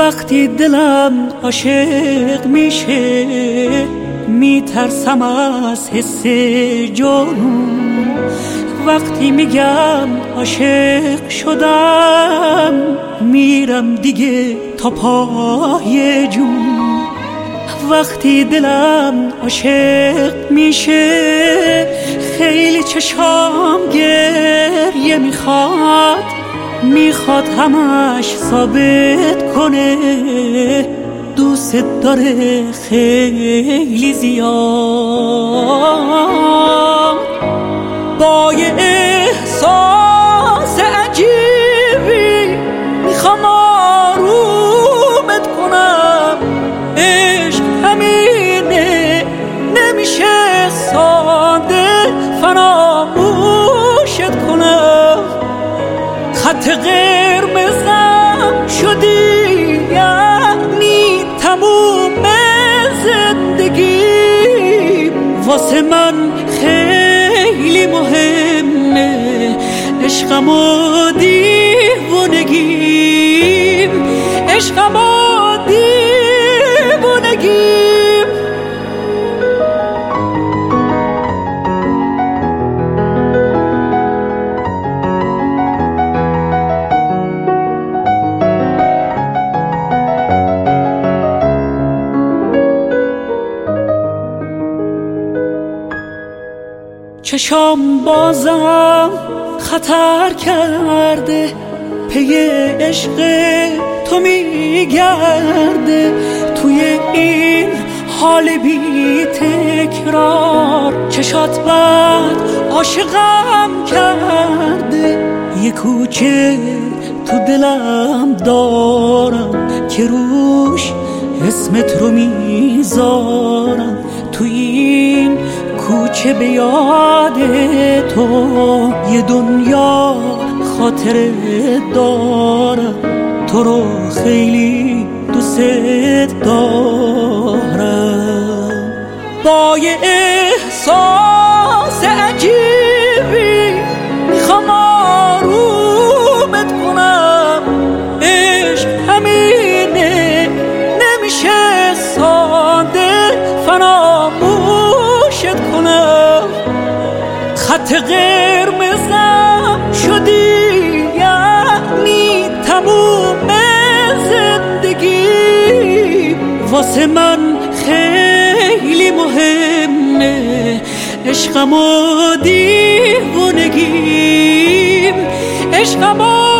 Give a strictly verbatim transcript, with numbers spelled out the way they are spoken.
وقتی دلم عاشق میشه میترسم از حس جنون. وقتی میگم عاشق شدم میرم دیگه تا پای جون. وقتی دلم عاشق میشه خیلی چشام گریه میخواد، میخواد همش ثابت کنه دوست داره خیلی زیاد. با یه احساس عجیبی میخوام آرومت کنم، عشق همینه نمیشه ساده فراموشت کنم. خط قرمزم شدی یعنی تموم زندگی، واسه من خیلی مهمه عشقم و دیوونگیم، عشقم و دیوونگیم. چشام بازم خطر کرده، پی عشق تو میگرده. توی این حال بی تکرار چشات بد عاشقم کرده. یه کوچه تو دلم دارم که روش اسمت رو میذارم. تو این کوچه به یاد تو یه دنیا خاطره دارم، تو رو خیلی دوست دارم. با یه احساس عجیبی میخوام آرومت کنم، عشق همینه نمیشه ساده فراموشت کنم. خط قرمزم شدی یعنی تموم زندگی، واسه من خیلی مهمه عشقم و دیوونگیم، عشقم و